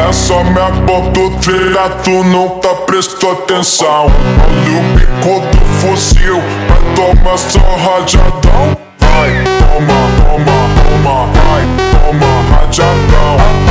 Olha só minha bototreira, tu nunca prestou atenção. Olha o bico do fuzil, vai tomar só rajadão. Vai, toma, toma, toma, vai, toma rajadão.